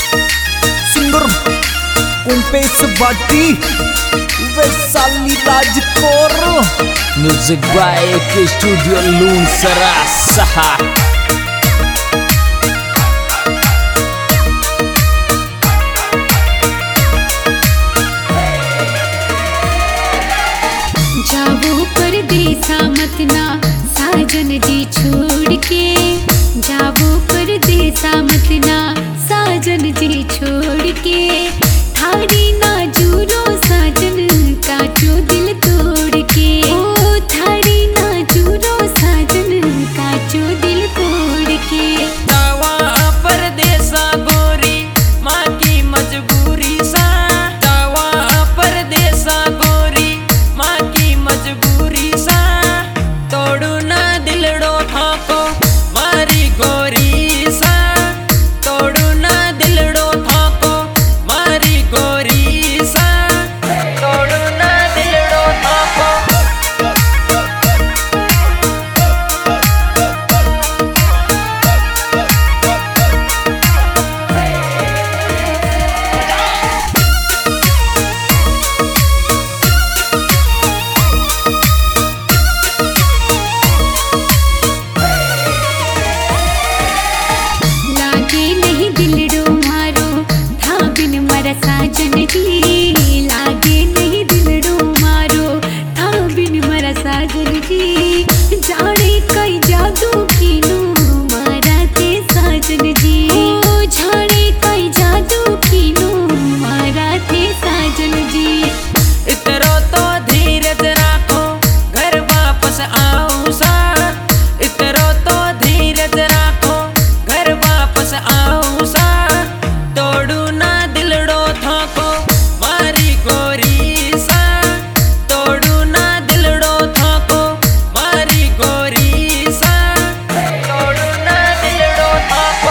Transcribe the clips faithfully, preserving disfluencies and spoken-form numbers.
Singer कुंपेश बाटी वैशाली राजकोर म्यूजिक बाय के स्टूडियो लून सरा सहा जाओ परदेसा मत ना साजन जी छोड़ के, जाओ परदेसा मत ना साजन जी छोड़ के, थारी ना जूरो साजन का जो दिल तोड़ के, ओ थारी ना जूरो साजन का जो दिल तोड़ के। जावा परदेसा गोरी माँ की मजबूरी सा, जावा परदेसा गोरी माँ की मजबूरी सा, तोड़ू ना दिलड़ो थाको मारी गोरी सा, तोड़ू ना दिलड़ो थाको मारी गोरी सा, तोड़ू ना दिलड़ो थाको। साजन जी लागे नहीं दिलड़ो मारो था बिन मरा साजन जी, जाने कई जादू कीनू मारा थे साजन जी, ओ जाने कई जादू कीनू मारा थे साजन जी। इतरो तो धीरज राखो घर वापस आऊं सा, इतरो तो धीरज राखो घर वापस आऊं सा, तोड़ू ना दिलड़ो थाको मारी गोरी सा, तोड़ू ना दिलड़ो थाको मारी गोरी सा, तोड़ू ना दिलड़ो थाको।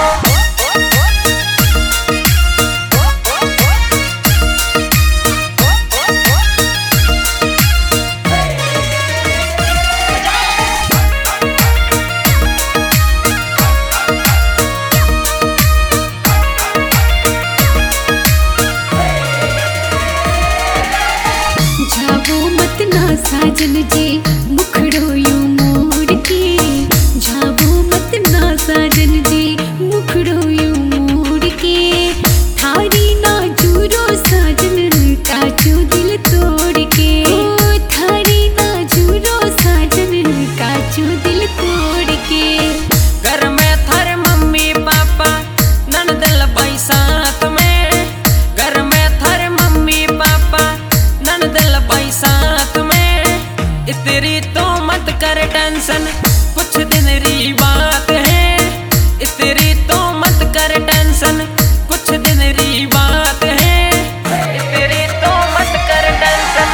जाओ मत ना साजन जी मुखड़ो यूं मोड़ के, जाओ मत ना साजन जी मुखड़ो यूं मोड़ के, थारी ना जूरो साजन का जो दिल तोड़ के, ओ थारी ना जूरो साजन का जो दिल तोड़ के। घर में थारे मम्मी पापा ननदल भाई साथ में, घर में थारे मम्मी पापा ननदल भाई साथ में, इतनी तो मत कर टेंशन कुछ दिन री बात है, इतनी तो मत कर टेंशन कुछ दिन री बात है, इतनी तो मत कर टेंशन।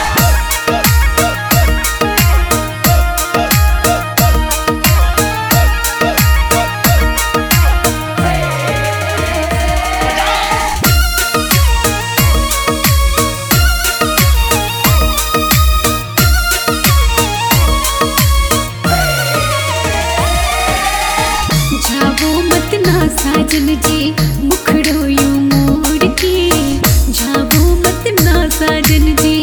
जाओ मत ना साजन जी मुखड़ो यूं मोड़ के, जाओ मत ना साजन जी